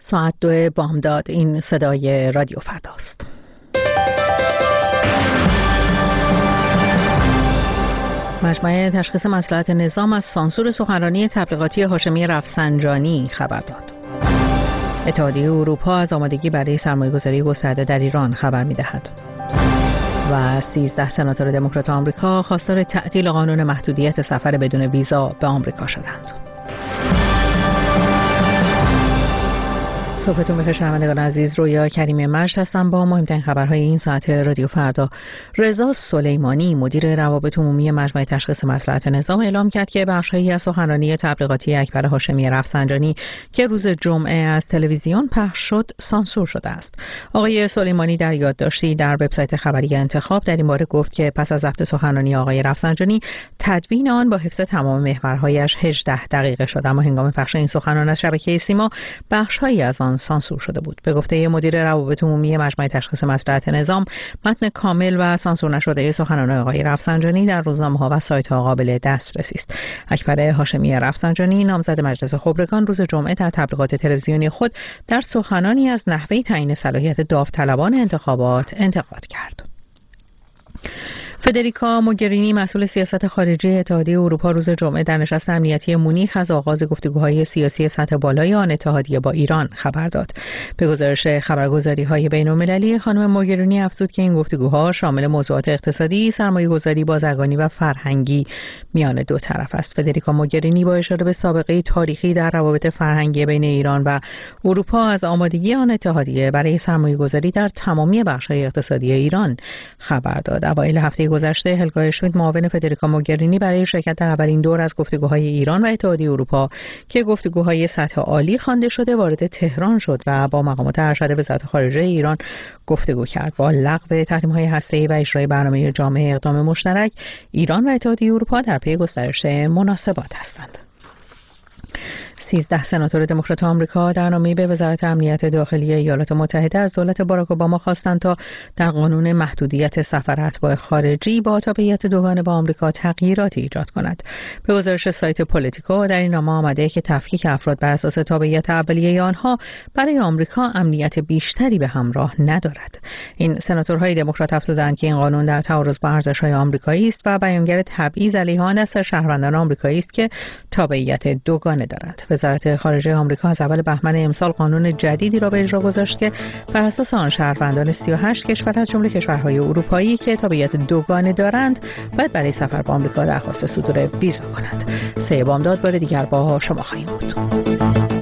ساعت 2 بامداد. این صدای رادیو فرداست. مجمع تشخیص مصلحت نظام از سانسور سخنرانی تبلیغاتی هاشمی رفسنجانی خبر داد. اتحادیه اروپا از آمادگی برای سرمایه‌گذاری گسترده در ایران خبر می‌دهد. و 13 سناتور دموکرات آمریکا خواستار تعدیل قانون محدودیت سفر بدون ویزا به آمریکا شدند. صبحتون بخیر شنوندگان عزیز. رویا کریمی مجد هستم با مهمترین خبرهای این ساعت رادیو فردا. رضا سلیمانی مدیر روابط عمومی مجمع تشخیص مصلحت نظام اعلام کرد که بخش‌هایی از سخنرانی تبلیغاتی اکبر هاشمی رفسنجانی که روز جمعه از تلویزیون پخش شد سانسور شده است. آقای سلیمانی در یادداشتی در وبسایت خبری انتخاب در این باره گفت که پس از ضبط سخنرانی آقای رفسنجانی تدوین آن با حفظ تمام محورهایش 18 دقیقه شد، اما هنگام پخش این سخنان از شبکه سیما بخش‌هایی از آن سانسور شده بود. به گفته مدیر روابط عمومی مجمع تشخیص مصلحت نظام، متن کامل و سانسور نشده سخنان آقای رفسنجانی در روزنامه‌ها و سایت‌ها قابل دسترسی است. اکبر هاشمی رفسنجانی نامزد مجلس خبرگان روز جمعه در تبلیغات تلویزیونی خود در سخنانی از نحوه تعیین صلاحیت داوطلبان انتخابات انتقاد کرد. فدریکا موگرینی مسئول سیاست خارجی اتحادیه اروپا روز جمعه در نشست امنیتی مونیخ از آغاز گفتگوهای سیاسی سطح بالای آن اتحادیه با ایران خبر داد. به گزارش خبرگزاری‌های بین‌المللی، خانم موگرینی افزود که این گفتگوها شامل موضوعات اقتصادی، سرمایه‌گذاری، بازرگانی و فرهنگی میان دو طرف است. فدریکا موگرینی با اشاره به سابقه تاریخی در روابط فرهنگی بین ایران و اروپا از آمادگی آن اتحادیه برای سرمایه‌گذاری در تمامی بخش‌های اقتصادی ایران خبر داد. اوایل هفته گذشته هلگا اشمیت معاون فدریکا موگرینی برای شرکت در اولین دور از گفتگوهای ایران و اتحادیه اروپا که گفتگوهای سطح عالی خوانده شده وارد تهران شد و با مقامات ارشد وزارت خارجه ایران گفتگو کرد. با لغو تحریم‌های هسته‌ای و اجرای برنامه جامع اقدام مشترک، ایران و اتحادیه اروپا در پی گسترش مناسبات هستند. 13 سناتور دموکرات آمریکا در نامه‌ای به وزارت امنیت داخلی ایالات متحده از دولت باراک اوباما خواستند تا در قانون محدودیت سفر اتباع خارجی با تابعیت دوگانه با آمریکا تغییراتی ایجاد کند. به گزارش سایت پولیتیکو در این نامه آمده که تفکیک افراد بر اساس تابعیت اولیه آنها برای آمریکا امنیت بیشتری به همراه ندارد. این سناتورهای دموکرات افزودند که این قانون در تعارض با ارزش‌های آمریکایی است و بیانگر تبعیض علیه آن دست شهروندان آمریکایی است که تابعیت دوگانه دارند. وزارت خارجه آمریکا از اول بهمن امسال قانون جدیدی را به اجرا گذاشت که بر اساس آن شهروندان 38 کشور از جمله کشورهای اروپایی که تابعیت دوگانه دارند باید برای سفر به آمریکا درخواست صدور ویزا کنند. 3 بامداد بار دیگر با شما خواهیم بود.